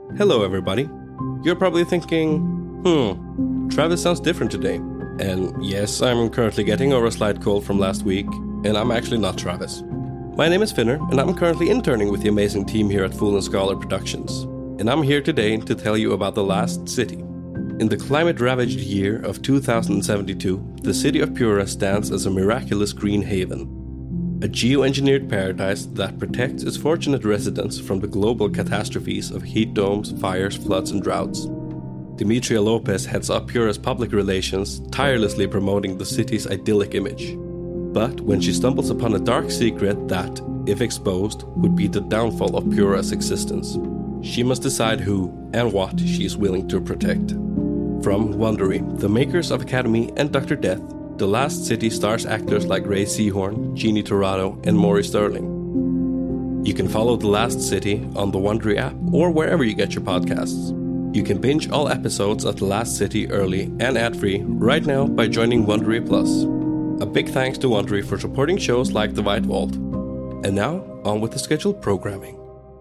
Hello everybody. You're probably thinking, Travis sounds different today. And yes, I'm currently getting over a slight cold from last week, and I'm actually not Travis. My name is Finner, and I'm currently interning with the amazing team here at Fool and Scholar Productions. And I'm here today to tell you about The Last City. In the climate-ravaged year of 2072, the city of Pura stands as a miraculous green haven. A geoengineered paradise that protects its fortunate residents from the global catastrophes of heat domes, fires, floods, and droughts. Demetria Lopez heads up Pura's public relations, tirelessly promoting the city's idyllic image. But when she stumbles upon a dark secret that, if exposed, would be the downfall of Pura's existence, she must decide who and what she is willing to protect. From Wondery, the makers of Academy and Dr. Death, The Last City stars actors like Ray Seahorn, Jeannie Torrado, and Maury Sterling. You can follow The Last City on the Wondery app or wherever you get your podcasts. You can binge all episodes of The Last City early and ad-free right now by joining Wondery Plus. A big thanks to Wondery for supporting shows like The White Vault. And now, on with the scheduled programming.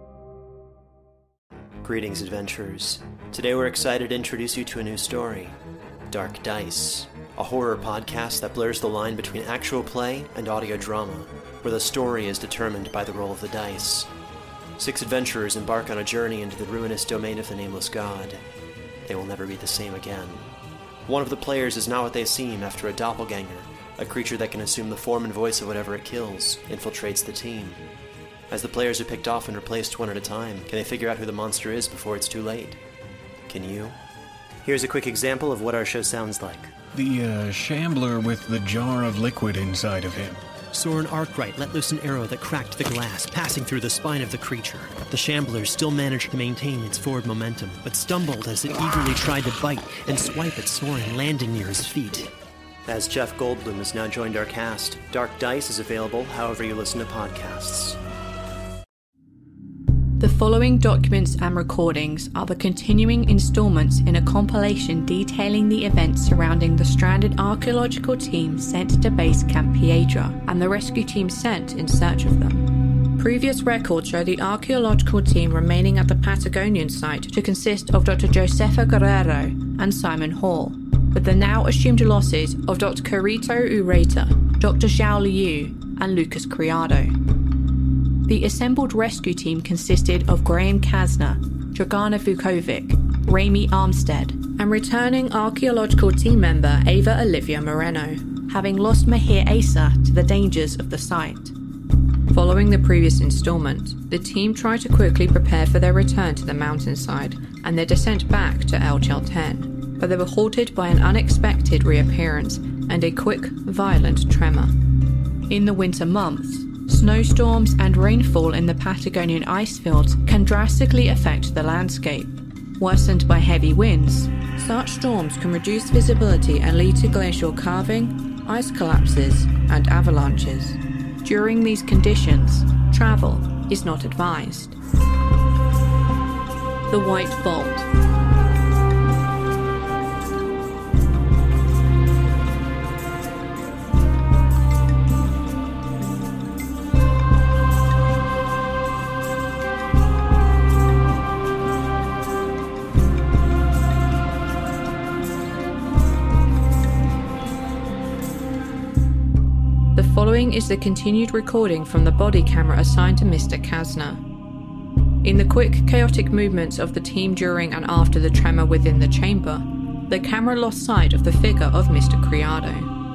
Greetings, adventurers. Today we're excited to introduce you to a new story, Dark Dice, a horror podcast that blurs the line between actual play and audio drama, where the story is determined by the roll of the dice. 6 adventurers embark on a journey into the ruinous domain of the Nameless God. They will never be the same again. One of the players is not what they seem after a doppelganger, a creature that can assume the form and voice of whatever it kills, infiltrates the team. As the players are picked off and replaced one at a time, can they figure out who the monster is before it's too late? Can you? Here's a quick example of what our show sounds like. The shambler with the jar of liquid inside of him. Soren Arkwright let loose an arrow that cracked the glass, passing through the spine of the creature. The shambler still managed to maintain its forward momentum, but stumbled as it eagerly tried to bite and swipe at Soren, landing near his feet. As Jeff Goldblum has now joined our cast, Dark Dice is available however you listen to podcasts. The following documents and recordings are the continuing installments in a compilation detailing the events surrounding the stranded archaeological team sent to Base Camp Piedra and the rescue team sent in search of them. Previous records show the archaeological team remaining at the Patagonian site to consist of Dr. Josefa Guerrero and Simon Hall, with the now assumed losses of Dr. Carito Ureta, Dr. Xiao Liu, and Lucas Criado. The assembled rescue team consisted of Graham Kasner, Dragana Vukovic, Rami Armstead, and returning archaeological team member Ava Olivia Moreno, having lost Mahir Asa to the dangers of the site. Following the previous installment, the team tried to quickly prepare for their return to the mountainside and their descent back to El Chalten, but they were halted by an unexpected reappearance and a quick, violent tremor. In the winter months, snowstorms and rainfall in the Patagonian ice fields can drastically affect the landscape. Worsened by heavy winds, such storms can reduce visibility and lead to glacial calving, ice collapses, and avalanches. During these conditions, travel is not advised. The White Vault. The following is the continued recording from the body camera assigned to Mr. Kasner. In the quick, chaotic movements of the team during and after the tremor within the chamber, the camera lost sight of the figure of Mr. Criado.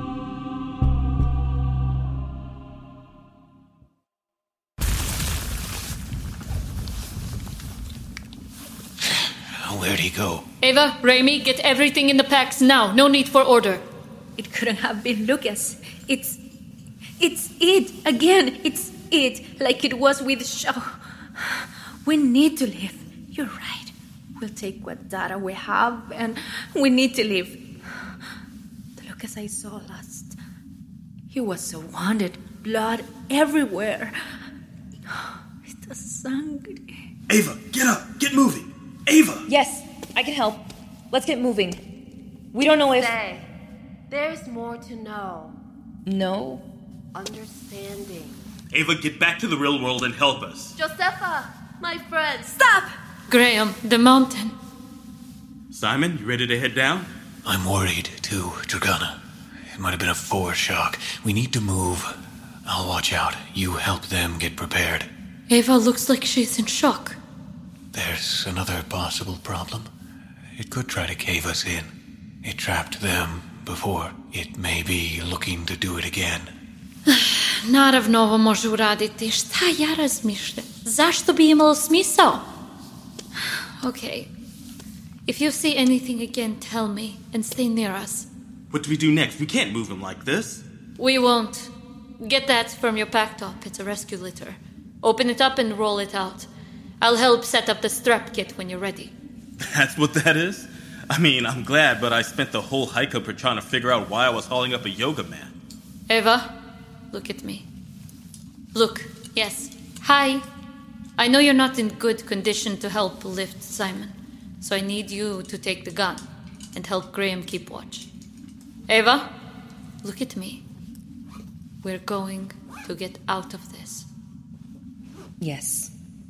Where'd he go? Ava, Rami, get everything in the packs now. No need for order. It couldn't have been Lucas. It's it. Again, it's it. Like it was with Shaw. We need to leave. You're right. We'll take what data we have and we need to leave. The Lucas I saw last. He was so wounded. Blood everywhere. It's sangre. Ava, get up. Get moving. Ava! Yes, I can help. Let's get moving. We don't know if... There's more to know. No. Understanding. Ava, get back to the real world and help us. Josefa, my friend. Stop! Graham, the mountain. Simon, you ready to head down? I'm worried, too, Dragana. It might have been a foreshock. We need to move. I'll watch out. You help them get prepared. Ava looks like she's in shock. There's another possible problem. It could try to cave us in. It trapped them before. It may be looking to do it again. Naravno ovo može uraditi. Šta ja razmišljam? Zašto bi imalo smisao? Okay. If you see anything again, tell me and stay near us. What do we do next? We can't move him like this. We won't. Get that from your pack top. It's a rescue litter. Open it up and roll it out. I'll help set up the strap kit when you're ready. That's what that is? I mean, I'm glad, but I spent the whole hike up here trying to figure out why I was hauling up a yoga mat. Ava, look at me. Look, yes. Hi. I know you're not in good condition to help lift Simon, so I need you to take the gun and help Graham keep watch. Ava, look at me. We're going to get out of this. Yes.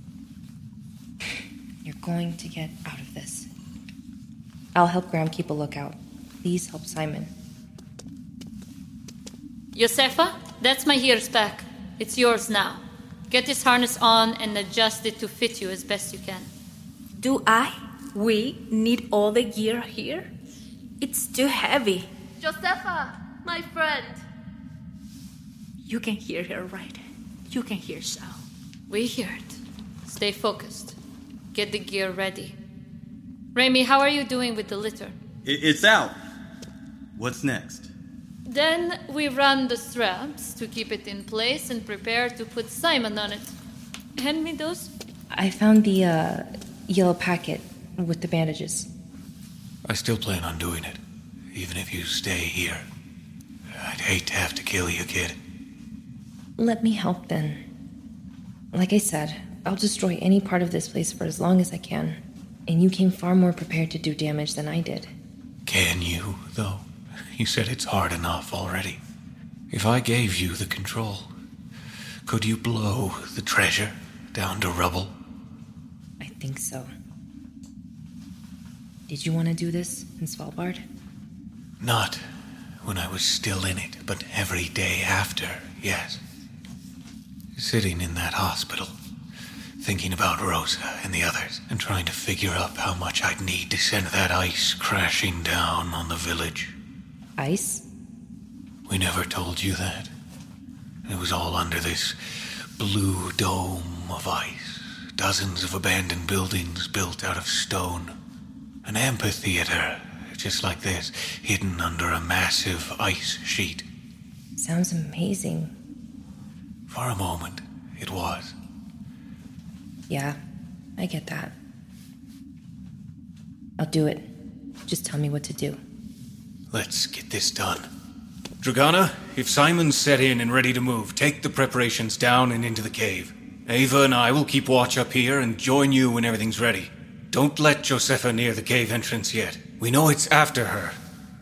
You're going to get out of this. I'll help Graham keep a lookout. Please help Simon. Josefa, that's my here's back. It's yours now. Get this harness on and adjust it to fit you as best you can. We need all the gear here? It's too heavy. Josefa, my friend. You can hear her, right? You can hear Shao. We hear it. Stay focused. Get the gear ready. Raimi, how are you doing with the litter? It's out. What's next? Then we run the straps to keep it in place and prepare to put Simon on it. Hand me those. I found the yellow packet with the bandages. I still plan on doing it, even if you stay here. I'd hate to have to kill you, kid. Let me help then. Like I said, I'll destroy any part of this place for as long as I can. And you came far more prepared to do damage than I did. Can you, though? You said it's hard enough already. If I gave you the control, could you blow the treasure down to rubble? I think so. Did you want to do this in Svalbard? Not when I was still in it, but every day after, yes. Sitting in that hospital, thinking about Rosa and the others, and trying to figure out how much I'd need to send that ice crashing down on the village. Ice? We never told you that. It was all under this blue dome of ice. Dozens of abandoned buildings built out of stone. An amphitheater, just like this, hidden under a massive ice sheet. Sounds amazing. For a moment, it was. Yeah, I get that. I'll do it. Just tell me what to do. Let's get this done. Dragana, if Simon's set in and ready to move, take the preparations down and into the cave. Ava and I will keep watch up here and join you when everything's ready. Don't let Josefa near the cave entrance yet. We know it's after her.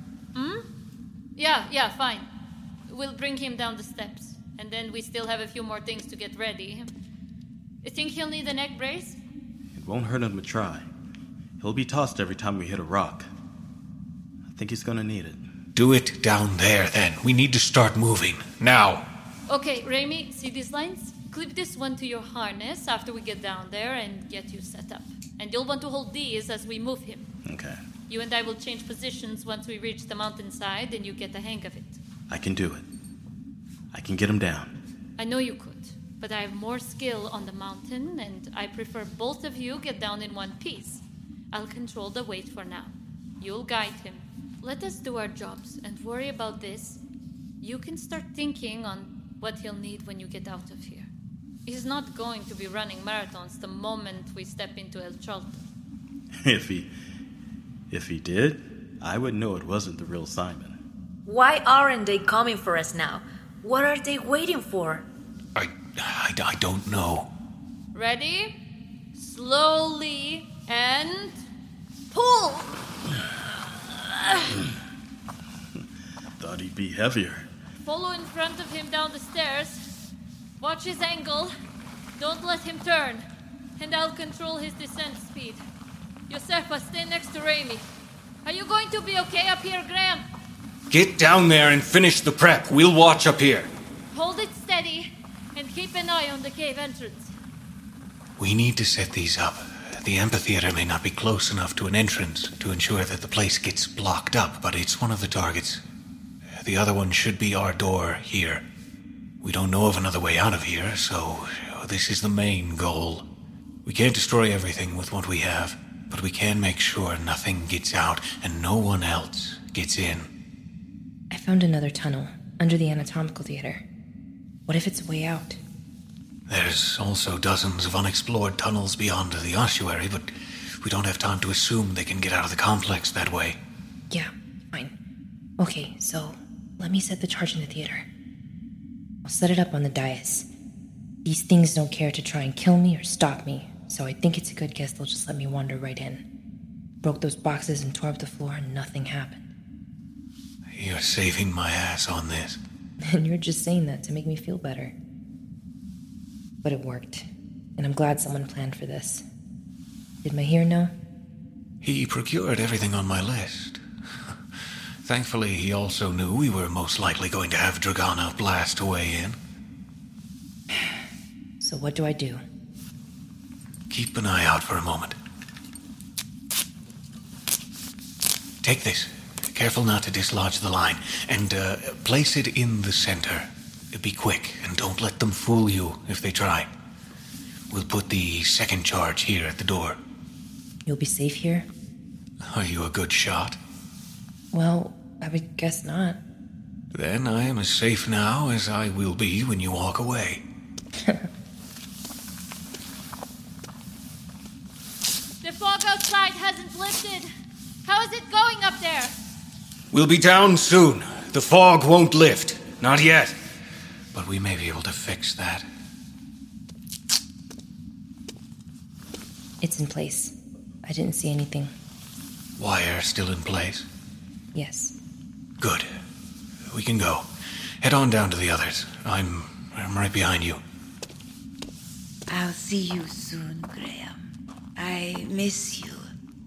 Yeah, fine. We'll bring him down the steps. And then we still have a few more things to get ready. You think he'll need a neck brace? It won't hurt him to try. He'll be tossed every time we hit a rock. I think he's gonna need it. Do it down there, then. We need to start moving. Now. Okay, Raimi, see these lines? Clip this one to your harness after we get down there and get you set up. And you'll want to hold these as we move him. Okay. You and I will change positions once we reach the mountainside and you get the hang of it. I can do it. I can get him down. I know you could, but I have more skill on the mountain, and I prefer both of you get down in one piece. I'll control the weight for now. You'll guide him. Let us do our jobs and worry about this. You can start thinking on what he'll need when you get out of here. He's not going to be running marathons the moment we step into El Charlton. If he did, I would know it wasn't the real Simon. Why aren't they coming for us now? What are they waiting for? I don't know. Ready? Slowly and pull! Thought he'd be heavier. Follow in front of him down the stairs. Watch his angle. Don't let him turn. and I'll control his descent speed. Josefa, stay next to Raimi. Are you going to be okay up here, Graham? Get down there and finish the prep. We'll watch up here. Hold it steady, and keep an eye on the cave entrance. We need to set these up. The amphitheater may not be close enough to an entrance to ensure that the place gets blocked up, but it's one of the targets. The other one should be our door here. We don't know of another way out of here, so this is the main goal. We can't destroy everything with what we have, but we can make sure nothing gets out and no one else gets in. I found another tunnel under the anatomical theater. What if it's a way out? There's also dozens of unexplored tunnels beyond the ossuary, but we don't have time to assume they can get out of the complex that way. Yeah, fine. Okay, so let me set the charge in the theater. I'll set it up on the dais. These things don't care to try and kill me or stop me, so I think it's a good guess they'll just let me wander right in. Broke those boxes and tore up the floor and nothing happened. You're saving my ass on this. And you're just saying that to make me feel better. But it worked, and I'm glad someone planned for this. Did Mahir know? He procured everything on my list. Thankfully, he also knew we were most likely going to have Dragana blast away in. So what do I do? Keep an eye out for a moment. Take this. Careful not to dislodge the line, and place it in the center. Be quick, and don't let them fool you if they try. We'll put the second charge here at the door. You'll be safe here? Are you a good shot? Well, I would guess not. Then I am as safe now as I will be when you walk away. The fog outside hasn't lifted. How is it going up there? We'll be down soon. The fog won't lift. Not yet. But we may be able to fix that. It's in place. I didn't see anything. Wire still in place? Yes. Good. We can go. Head on down to the others. I'm right behind you. I'll see you soon, Graham. I miss you.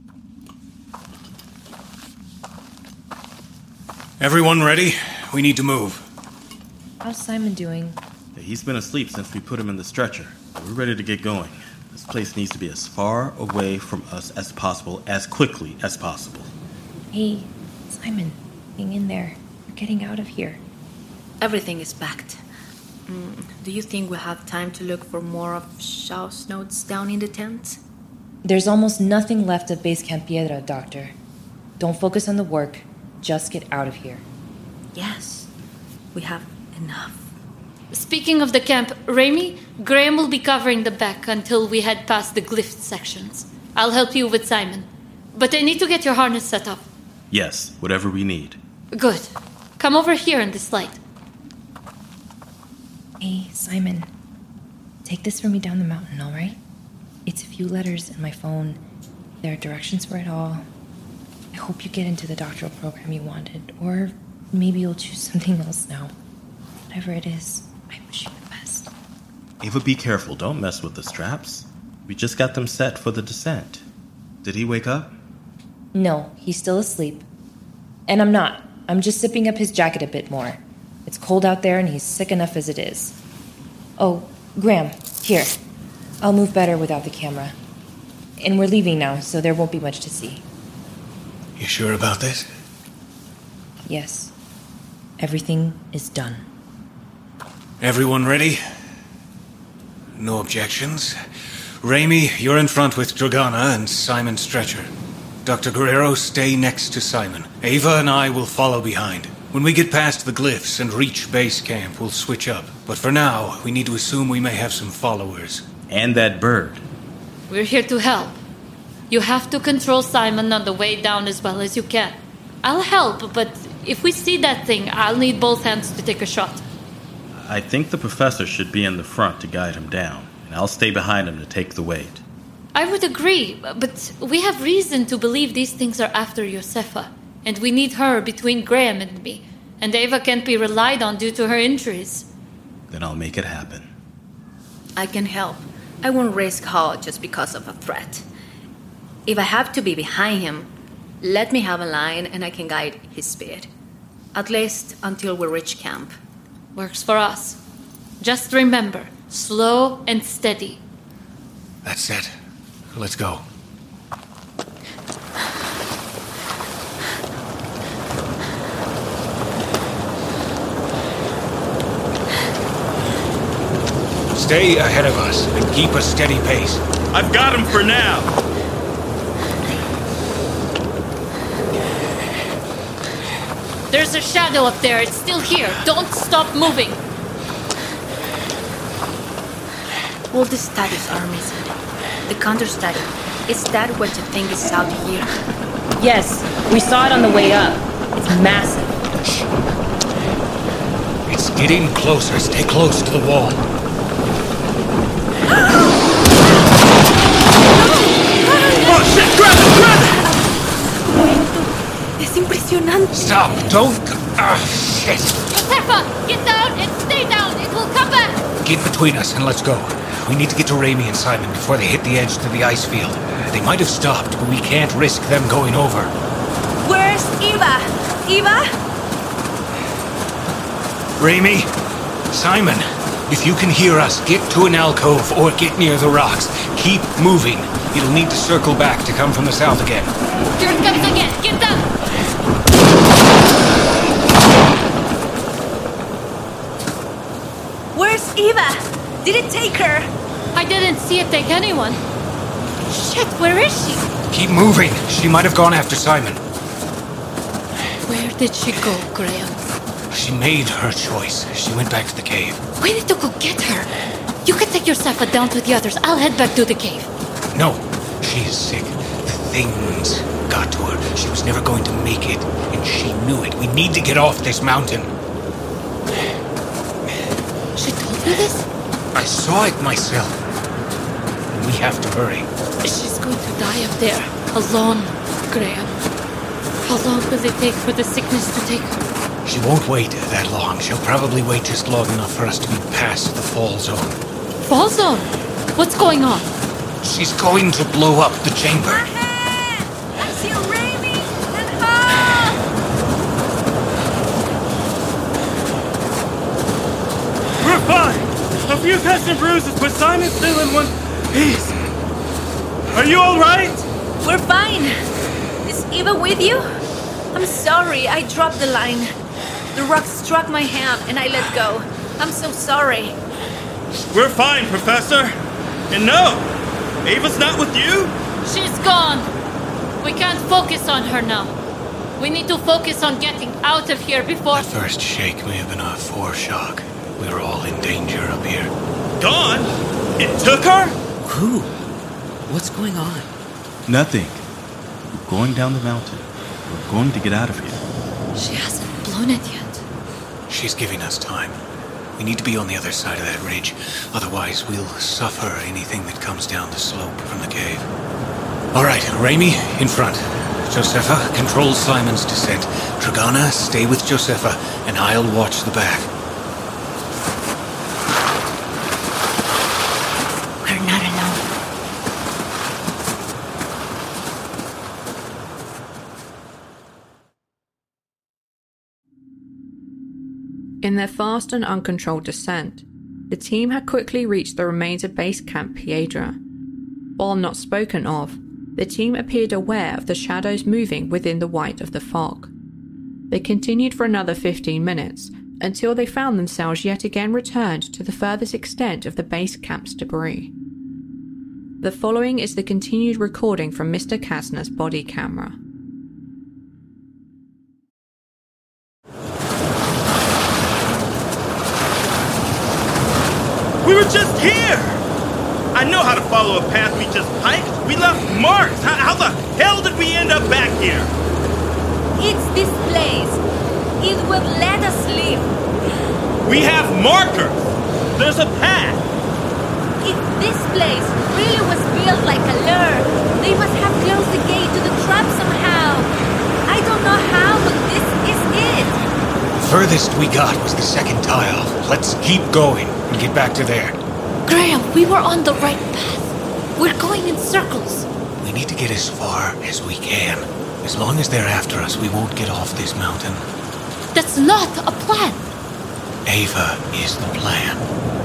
Everyone ready? We need to move. How's Simon doing? He's been asleep since we put him in the stretcher. We're ready to get going. This place needs to be as far away from us as possible, as quickly as possible. Hey, Simon, hang in there. We're getting out of here. Everything is packed. Do you think we'll have time to look for more of Shao's notes down in the tent? There's almost nothing left of Base Camp Piedra, Doctor. Don't focus on the work. Just get out of here. Yes, we have enough. Speaking of the camp, Raimi, Graham will be covering the back until we head past the glyph sections. I'll help you with Simon. But I need to get your harness set up. Yes, whatever we need. Good. Come over here in this light. Hey, Simon. Take this for me down the mountain, all right? It's a few letters in my phone. There are directions for it all. I hope you get into the doctoral program you wanted, or maybe you'll choose something else now. Whatever it is, I wish you the best. Ava, be careful. Don't mess with the straps. We just got them set for the descent. Did he wake up? No, he's still asleep. And I'm not. I'm just zipping up his jacket a bit more. It's cold out there and he's sick enough as it is. Oh, Graham, here. I'll move better without the camera. And we're leaving now, so there won't be much to see. You sure about this? Yes. Everything is done. Everyone ready? No objections. Raimi, you're in front with Dragana and Simon Stretcher. Dr. Guerrero, stay next to Simon. Ava and I will follow behind. When we get past the glyphs and reach base camp, we'll switch up. But for now, we need to assume we may have some followers. And that bird. We're here to help. You have to control Simon on the way down as well as you can. I'll help, but if we see that thing, I'll need both hands to take a shot. I think the professor should be in the front to guide him down, and I'll stay behind him to take the weight. I would agree, but we have reason to believe these things are after Josefa, and we need her between Graham and me, and Ava can't be relied on due to her injuries. Then I'll make it happen. I can help, I won't risk Hall just because of a threat. If I have to be behind him, let me have a line and I can guide his speed. At least until we reach camp. Works for us. Just remember, slow and steady. That's it. Let's go. Stay ahead of us and keep a steady pace. I've got him for now. There's a shadow up there. It's still here. Don't stop moving. All the studies are missing. The counter-study. Is that what you think is out here? Yes, we saw it on the way up. It's massive. It's getting closer. Stay close to the wall. Oh shit! Grab it! Grab it! Es impresionante. Stop! Don't... shit! Josefa, get down and stay down. It will come back. Get between us and let's go. We need to get to Raimi and Simon before they hit the edge to the ice field. They might have stopped, but we can't risk them going over. Where's Eva? Eva? Raimi, Simon, if you can hear us, get to an alcove or get near the rocks. Keep moving. It'll need to circle back to come from the south again. Here it comes again. Get down. Where's Eva? Did it take her? I didn't see it take anyone. Shit, where is she? Keep moving. She might have gone after Simon. Where did she go, Graham? She made her choice. She went back to the cave. We need to go get her. You can take Josefa down to the others. I'll head back to the cave. No, she is sick. The things got to her. She was never going to make it, and she knew it. We need to get off this mountain. She told you this? I saw it myself. We have to hurry. She's going to die up there, alone, Graham. How long will it take for the sickness to take her? She won't wait that long. She'll probably wait just long enough for us to be past the fall zone. Fall zone? What's going on? She's going to blow up the chamber. I see Raimi and Hall! We're fine! A few cuts and bruises, but Simon's still in one piece. Are you alright? We're fine. Is Eva with you? I'm sorry, I dropped the line. The rock struck my hand and I let go. I'm so sorry. We're fine, Professor. And no, Ava's not with you? She's gone. We can't focus on her now. We need to focus on getting out of here before... The first shake may have been a foreshock. We were all in danger up here. Gone? It took her? Who? What's going on? Nothing. We're going down the mountain. We're going to get out of here. She hasn't blown it yet. She's giving us time. We need to be on the other side of that ridge. Otherwise, we'll suffer anything that comes down the slope from the cave. All right, Raimi, in front. Josefa, control Simon's descent. Dragana, stay with Josefa, and I'll watch the back. We're not alone. In their fast and uncontrolled descent, the team had quickly reached the remains of Base Camp Piedra. While not spoken of, the team appeared aware of the shadows moving within the white of the fog. They continued for another 15 minutes, until they found themselves yet again returned to the furthest extent of the base camp's debris. The following is the continued recording from Mr. Kasner's body camera. We were just here! I know how to follow a path we just hiked. We left marks. How the hell did we end up back here? It's this place. It will let us live. We have markers. There's a path. If this place really was built like a lure, they must have closed the gate to the trap somehow. I don't know how, but this is it. Furthest we got was the second tile. Let's keep going and get back to there. Graham, we were on the right path. We're going in circles. We need to get as far as we can. As long as they're after us, we won't get off this mountain. That's not a plan. Ava is the plan.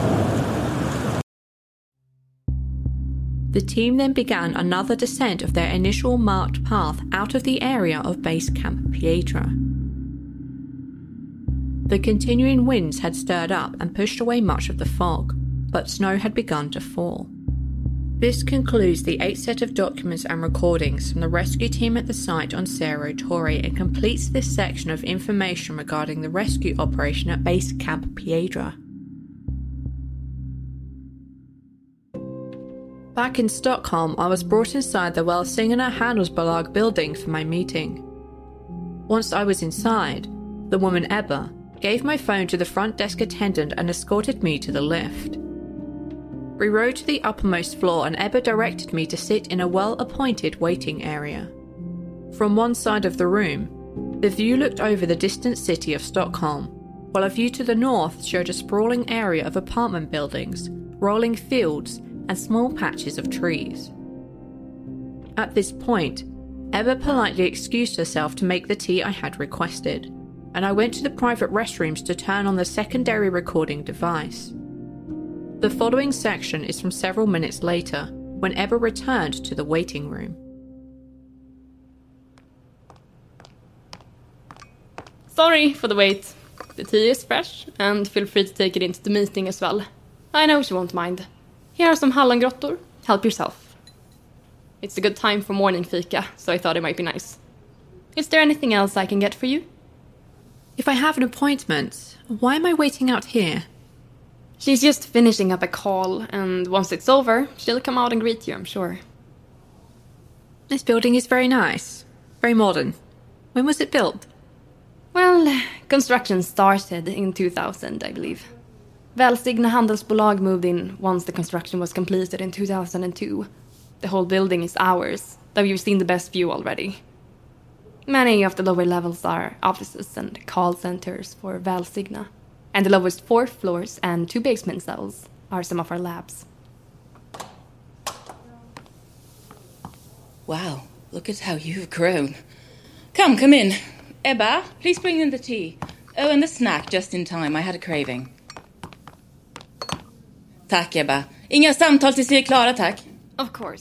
The team then began another descent of their initial marked path out of the area of Base Camp Piedra. The continuing winds had stirred up and pushed away much of the fog, but snow had begun to fall. This concludes the 8 set of documents and recordings from the rescue team at the site on Cerro Torre and completes this section of information regarding the rescue operation at Base Camp Piedra. Back in Stockholm, I was brought inside the Välsigna Handelsbolag building for my meeting. Once I was inside, the woman Ebba gave my phone to the front desk attendant and escorted me to the lift. We rode to the uppermost floor and Ebba directed me to sit in a well-appointed waiting area. From one side of the room, the view looked over the distant city of Stockholm, while a view to the north showed a sprawling area of apartment buildings, rolling fields, and small patches of trees. At this point, Ebba politely excused herself to make the tea I had requested, and I went to the private restrooms to turn on the secondary recording device. The following section is from several minutes later, when Ebba returned to the waiting room. Sorry for the wait. The tea is fresh, and feel free to take it into the meeting as well. I know she won't mind. Here are some hallongrottor. Help yourself. It's a good time for morning fika, so I thought it might be nice. Is there anything else I can get for you? If I have an appointment, why am I waiting out here? She's just finishing up a call, and once it's over, she'll come out and greet you, I'm sure. This building is very nice. Very modern. When was it built? Well, construction started in 2000, I believe. Välsigna Handelsbolag moved in once the construction was completed in 2002. The whole building is ours, though you've seen the best view already. Many of the lower levels are offices and call centers for Välsigna. And the lowest 4 floors and 2 basement levels are some of our labs. Wow, look at how you've grown. Come in. Ebba, please bring in the tea. Oh, and the snack just in time. I had a craving. Tack, Ebba. Inga samtal tills vi är klara, tack. Of course.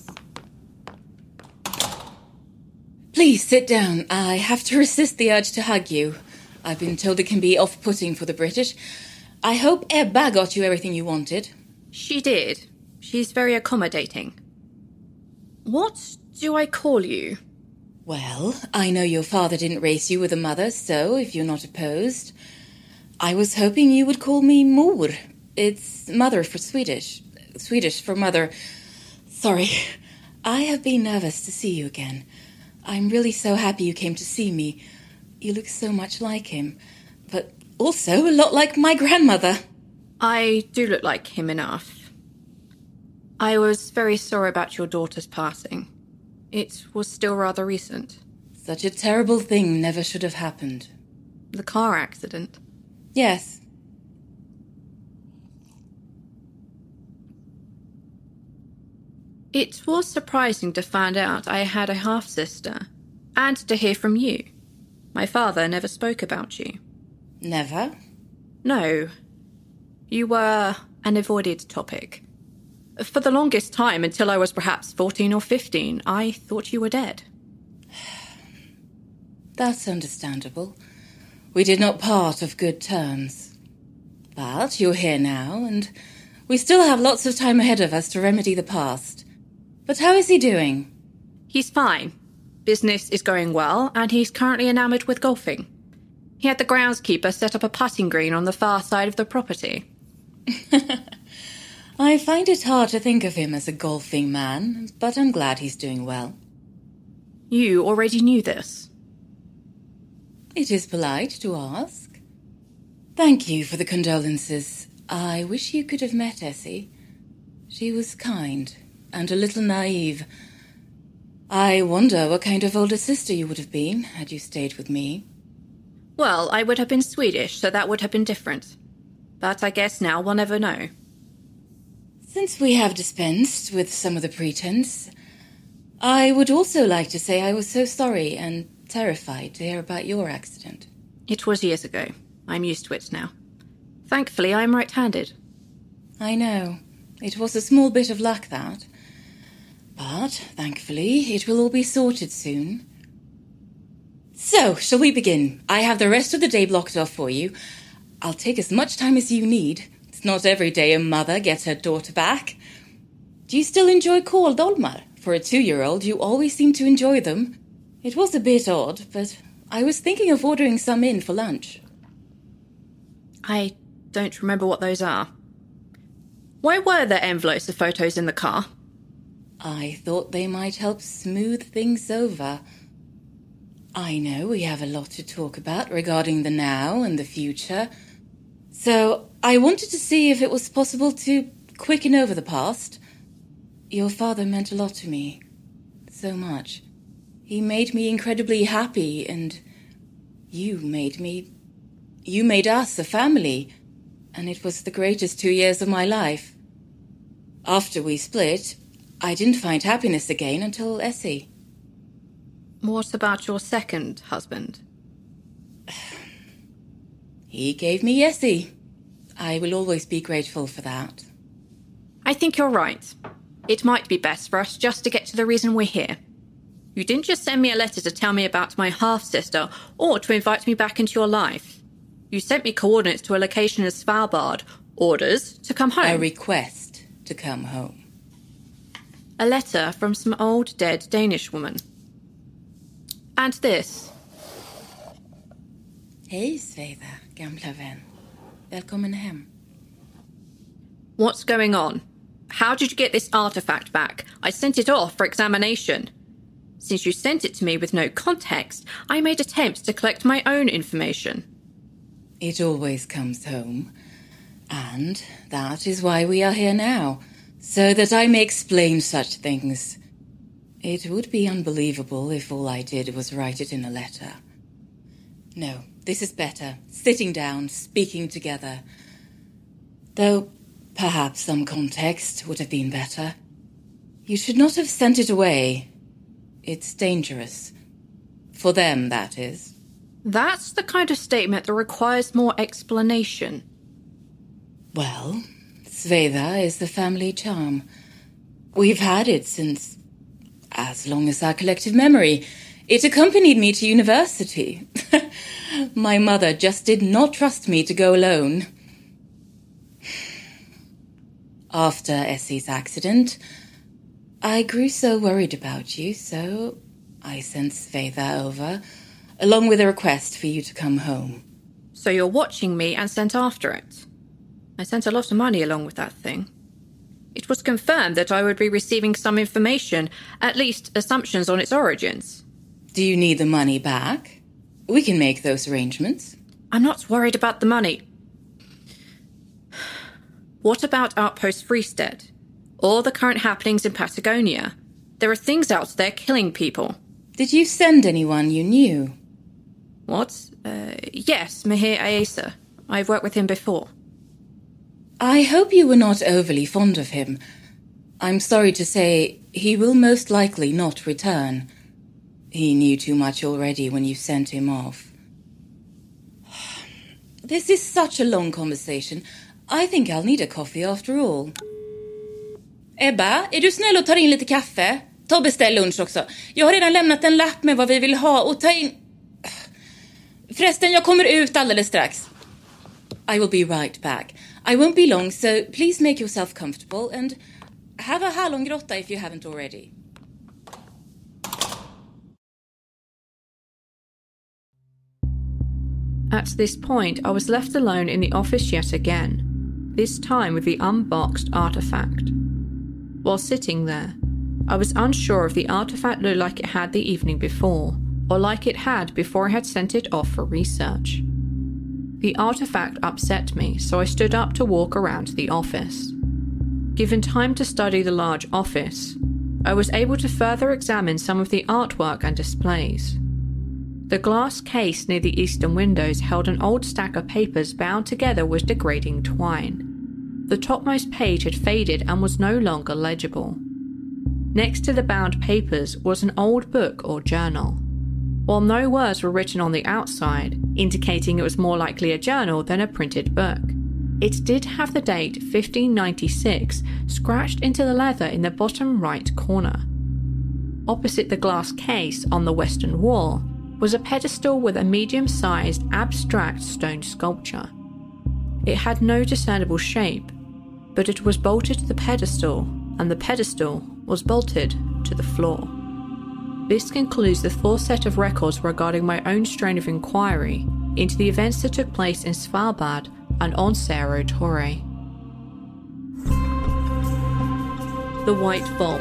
Please sit down. I have to resist the urge to hug you. I've been told it can be off-putting for the British. I hope Ebba got you everything you wanted. She did. She's very accommodating. What do I call you? Well, I know your father didn't raise you with a mother, so if you're not opposed, I was hoping you would call me mor. It's mother for Swedish. Swedish for mother. Sorry. I have been nervous to see you again. I'm really so happy you came to see me. You look so much like him, but also a lot like my grandmother. I do look like him enough. I was very sorry about your daughter's passing. It was still rather recent. Such a terrible thing never should have happened. The car accident? Yes. It was surprising to find out I had a half-sister, and to hear from you. My father never spoke about you. Never? No. You were an avoided topic. For the longest time, until I was perhaps 14 or 15, I thought you were dead. That's understandable. We did not part of good terms. But you're here now, and we still have lots of time ahead of us to remedy the past. But how is he doing? He's fine. Business is going well, and he's currently enamoured with golfing. He had the groundskeeper set up a putting green on the far side of the property. I find it hard to think of him as a golfing man, but I'm glad he's doing well. You already knew this? It is polite to ask. Thank you for the condolences. I wish you could have met Essie. She was kind and a little naive. I wonder what kind of older sister you would have been had you stayed with me. Well, I would have been Swedish, so that would have been different. But I guess now we'll never know. Since we have dispensed with some of the pretense, I would also like to say I was so sorry and terrified to hear about your accident. It was years ago. I'm used to it now. Thankfully, I'm right-handed. I know. It was a small bit of luck, that. But, thankfully, it will all be sorted soon. So, shall we begin? I have the rest of the day blocked off for you. I'll take as much time as you need. It's not every day a mother gets her daughter back. Do you still enjoy kåldolmar? For a 2-year-old, you always seem to enjoy them. It was a bit odd, but I was thinking of ordering some in for lunch. I don't remember what those are. Why were there envelopes of photos in the car? I thought they might help smooth things over. I know we have a lot to talk about regarding the now and the future. So I wanted to see if it was possible to quicken over the past. Your father meant a lot to me. So much. He made me incredibly happy, and you made us a family, and it was the greatest 2 years of my life. After we split, I didn't find happiness again until Essie. What about your second husband? He gave me Essie. I will always be grateful for that. I think you're right. It might be best for us just to get to the reason we're here. You didn't just send me a letter to tell me about my half-sister or to invite me back into your life. You sent me coordinates to a location in Svalbard, orders to come home. A request to come home. A letter from some old dead Danish woman. And this. Hej Sveva, gamla vän. Välkommen hem. What's going on? How did you get this artifact back? I sent it off for examination. Since you sent it to me with no context, I made attempts to collect my own information. It always comes home. And that is why we are here now, so that I may explain such things. It would be unbelievable if all I did was write it in a letter. No, this is better. Sitting down, speaking together. Though perhaps some context would have been better. You should not have sent it away. It's dangerous. For them, that is. That's the kind of statement that requires more explanation. Well, Sveva is the family charm. We've had it since as long as our collective memory. It accompanied me to university. My mother just did not trust me to go alone. After Essie's accident, I grew so worried about you, so I sent Sveva over, along with a request for you to come home. So you're watching me and sent after it? I sent a lot of money along with that thing. It was confirmed that I would be receiving some information, at least assumptions on its origins. Do you need the money back? We can make those arrangements. I'm not worried about the money. What about Outpost Freestead? Or the current happenings in Patagonia? There are things out there killing people. Did you send anyone you knew? What? Yes, Mihir Aesa. I've worked with him before. I hope you were not overly fond of him. I'm sorry to say he will most likely not return. He knew too much already when you sent him off. This is such a long conversation. I think I'll need a coffee after all. Ebba, är du snäll och tar in lite kaffe? Ta och beställ lunch också. Jag har redan lämnat en lapp med vad vi vill ha och ta in... Förresten, jag kommer ut alldeles strax. I will be right back. I won't be long, so please make yourself comfortable and have a hallongrotta if you haven't already. At this point, I was left alone in the office yet again, this time with the unboxed artifact. While sitting there, I was unsure if the artifact looked like it had the evening before, or like it had before I had sent it off for research. The artifact upset me, so I stood up to walk around the office. Given time to study the large office, I was able to further examine some of the artwork and displays. The glass case near the eastern windows held an old stack of papers bound together with degrading twine. The topmost page had faded and was no longer legible. Next to the bound papers was an old book or journal. While no words were written on the outside, indicating it was more likely a journal than a printed book, it did have the date 1596 scratched into the leather in the bottom right corner. Opposite the glass case on the western wall was a pedestal with a medium-sized abstract stone sculpture. It had no discernible shape, but it was bolted to the pedestal, and the pedestal was bolted to the floor. This concludes the full set of records regarding my own strain of inquiry into the events that took place in Svalbard and on Cerro Torre. The White Vault.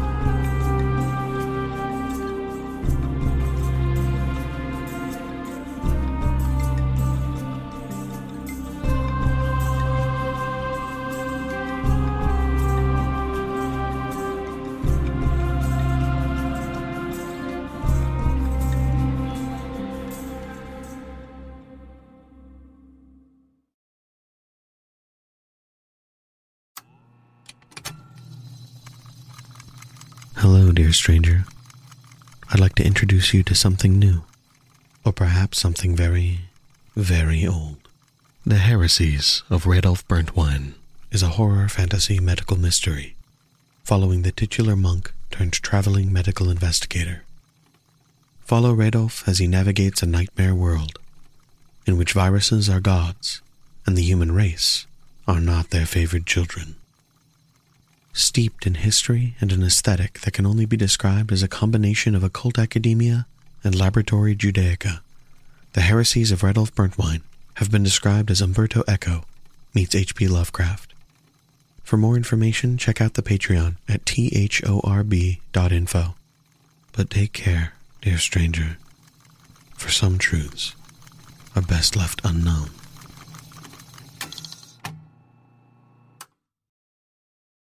Hello, dear stranger. I'd like to introduce you to something new, or perhaps something very, very old. The Heresies of Radolf Burntwine is a horror fantasy medical mystery, following the titular monk turned traveling medical investigator. Follow Radolf as he navigates a nightmare world, in which viruses are gods, and the human race are not their favored children. Steeped in history and an aesthetic that can only be described as a combination of occult academia and laboratory Judaica, the Heresies of Radolf Burntwine have been described as Umberto Eco meets H.P. Lovecraft. For more information, check out the Patreon at thorb.info. But take care, dear stranger, for some truths are best left unknown.